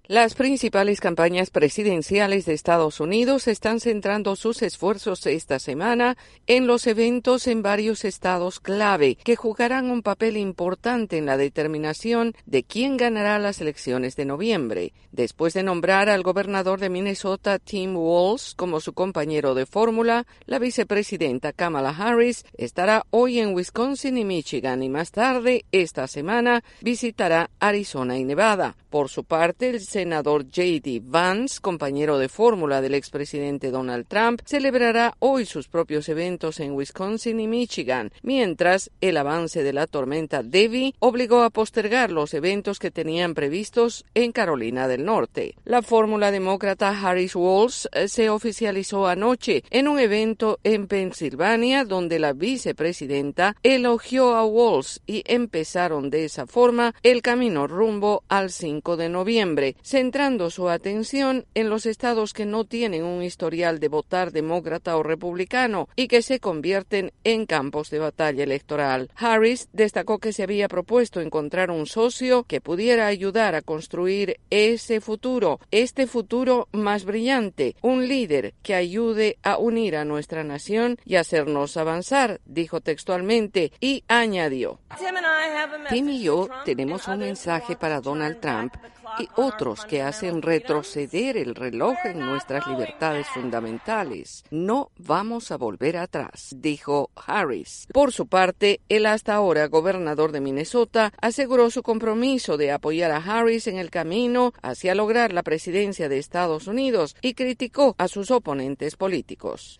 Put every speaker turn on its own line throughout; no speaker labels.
Las principales campañas presidenciales de Estados Unidos están centrando sus esfuerzos esta semana en los eventos en varios estados clave que jugarán un papel importante en la determinación de quién ganará las elecciones de noviembre. Después de nombrar al gobernador de Minnesota, Tim Walz, como su compañero de fórmula, la vicepresidenta Kamala Harris estará hoy en Wisconsin y Michigan y más tarde, esta semana, visitará Arizona y Nevada. Por su parte, el senador J.D. Vance, compañero de fórmula del expresidente Donald Trump, celebrará hoy sus propios eventos en Wisconsin y Michigan, mientras el avance de la tormenta Debby obligó a postergar los eventos que tenían previstos en Carolina del Norte. La fórmula demócrata Harris-Walz se oficializó anoche en un evento en Pensilvania donde la vicepresidenta elogió a Walz y empezaron de esa forma el camino rumbo al 5 de noviembre, centrando su atención en los estados que no tienen un historial de votar demócrata o republicano y que se convierten en campos de batalla electoral. Harris destacó que se había propuesto encontrar un socio que pudiera ayudar a construir este futuro más brillante, un líder que ayude a unir a nuestra nación y hacernos avanzar, dijo textualmente, y añadió: Tim y yo tenemos un mensaje para Donald Trump y otros que hacen retroceder el reloj en nuestras libertades fundamentales. No vamos a volver atrás, dijo Harris. Por su parte, el hasta ahora gobernador de Minnesota aseguró su compromiso de apoyar a Harris en el camino hacia lograr la presidencia de Estados Unidos y criticó a sus oponentes políticos.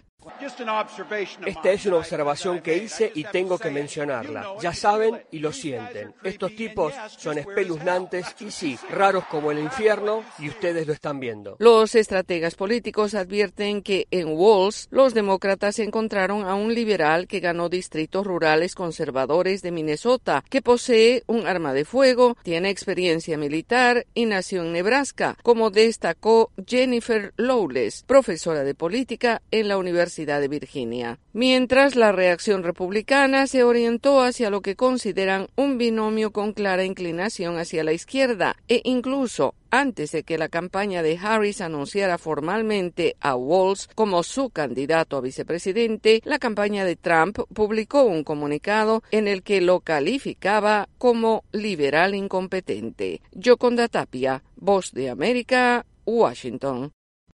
Esta es una observación que hice y tengo que mencionarla. Ya saben y lo sienten. Estos tipos son espeluznantes y sí, raros como el infierno, y ustedes lo están viendo.
Los estrategas políticos advierten que en Walz los demócratas encontraron a un liberal que ganó distritos rurales conservadores de Minnesota, que posee un arma de fuego, tiene experiencia militar y nació en Nebraska, como destacó Jennifer Lawless, profesora de política en la Universidad de Virginia. Mientras, la reacción republicana se orientó hacia lo que consideran un binomio con clara inclinación hacia la izquierda e incluso antes de que la campaña de Harris anunciara formalmente a Walz como su candidato a vicepresidente, la campaña de Trump publicó un comunicado en el que lo calificaba como liberal incompetente. Yoconda Tapia, Voz de América, Washington.